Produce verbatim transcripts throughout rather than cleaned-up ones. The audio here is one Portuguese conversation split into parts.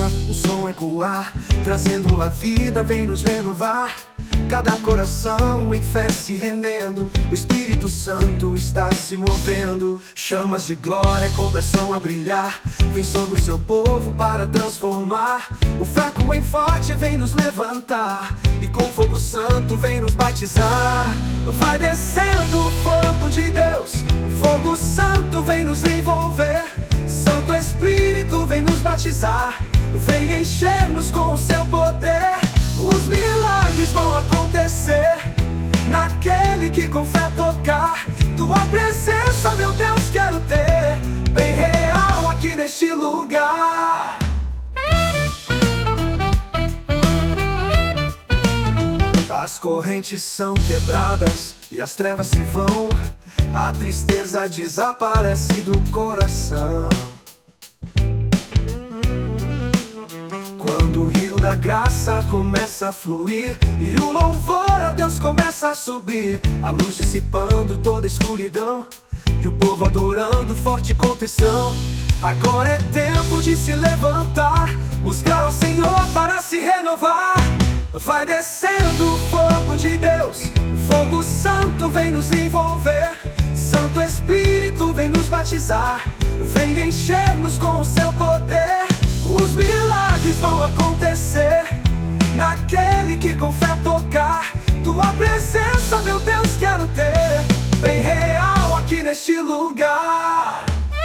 o som ecoar, trazendo a vida, vem nos renovar. Cada coração em fé se rendendo, o Espírito Santo está se movendo. Chamas de glória começam a brilhar, vem sobre o seu povo para transformar. O fraco em forte vem nos levantar, e com fogo santo vem nos batizar. Vai descendo o fogo de Deus, o fogo santo vem nos envolver. Santo Espírito vem nos batizar, vem encher-nos com o seu poder. Os milagres vão acontecer naquele que com fé tocar. Tua presença, meu Deus, quero ter bem real aqui neste lugar. As correntes são quebradas e as trevas se vão, a tristeza desaparece do coração. Quando o rio da graça começa a fluir e o louvor a Deus começa a subir, a luz dissipando toda a escuridão e o povo adorando forte contrição. Agora é tempo de se levantar, buscar o Senhor para se renovar. Vai descendo o fogo de Deus, o fogo santo vem nos envolver. Santo Espírito vem nos batizar, vem encher-nos com o seu poder. Os milagres vão acontecer naquele que com fé tocar. Tua presença, meu Deus, quero ter bem real aqui neste lugar.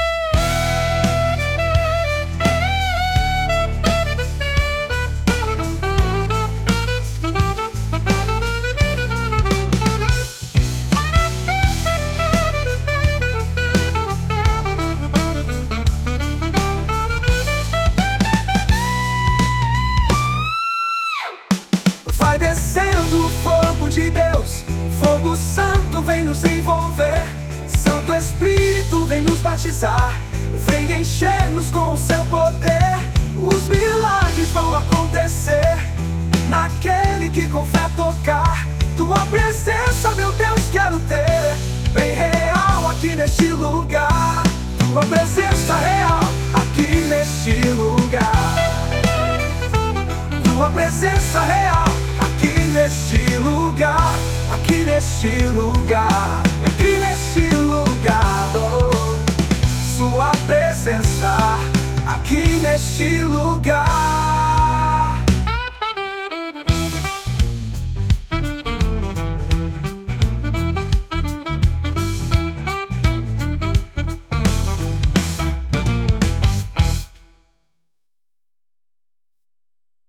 Vai descendo o fogo de Deus, fogo santo vem nos envolver. Santo Espírito vem nos batizar, vem encher-nos com o seu poder. Os milagres vão acontecer naquele que com fé tocar. Tua presença, meu Deus, quero ter bem real aqui neste lugar. Tua presença real aqui neste lugar. Tua presença real aqui neste lugar, aqui neste lugar, aqui neste lugar. Oh, sua presença aqui neste lugar.